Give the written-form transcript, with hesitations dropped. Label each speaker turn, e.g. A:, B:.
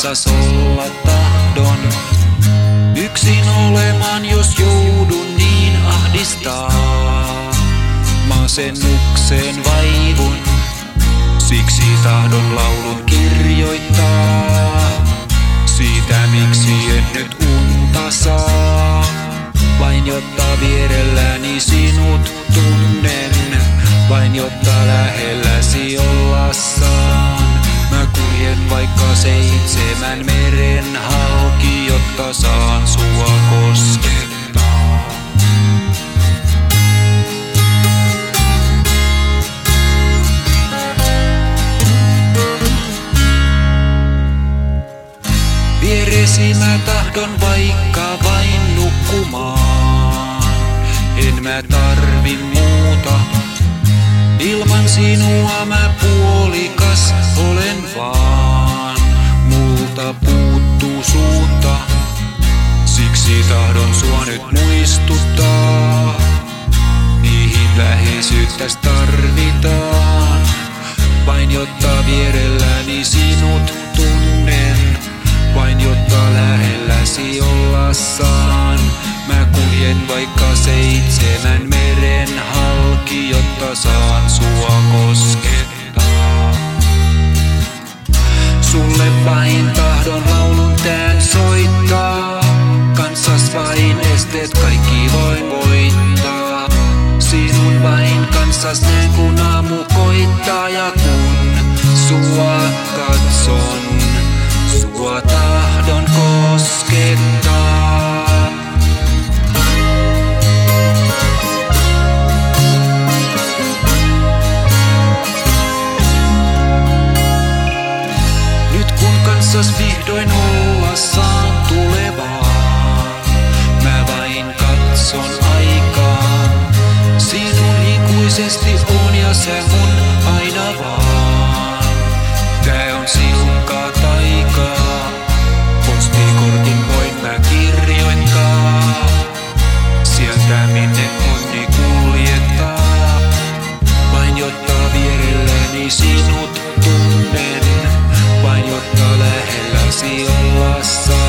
A: kanssas olla tahdon. Yksin olemaan, jos joudun niin ahdistaa. Masennukseen vaivun, siksi tahdon laulun kirjoittaa. Siitä miksi en nyt unta saa, vain jotta vierelläni sinut tunnen. Vain jotta lähelläsi olla saan. Mä kuljen vaikka 7 meren halki, jotta saan sua koskettaa. Vieresi mä tahdon vaikka vain nukkumaan. En mä tarvi muuta. Ilman sinua mä puolikas olen vaan. Multa puuttuu suunta, siksi tahdon sua nyt muistuttaa. Niihin läheisyyttäs tarvitaan, vain jotta vierelläni sinut tunnen. Vain jotta lähelläsi olla saan. Mä kuljen vaikka 7 meren halki, jotta saan sua koskettaa. Sulle vain tahdon laulun tän soittaa. Kanssas vain esteet kaikki voin voittaa. Sinun vain kanssas näen kun aamu koittaa. Ja kun sua katson, sua tahdon koskettaa. Nyt kun kanssas vihdoin olla saan tulevaan, mä vain katson aikaan. Sinun ikuisesti on ja sä mun aina vaan. Tää on silkkaa taikaa, postikortin voin mä kirjoittaa. Sieltä minne onni kuljettaa, vain jotta vierelläni sinut tunnen. Vain jotta lähelläsi olla saa.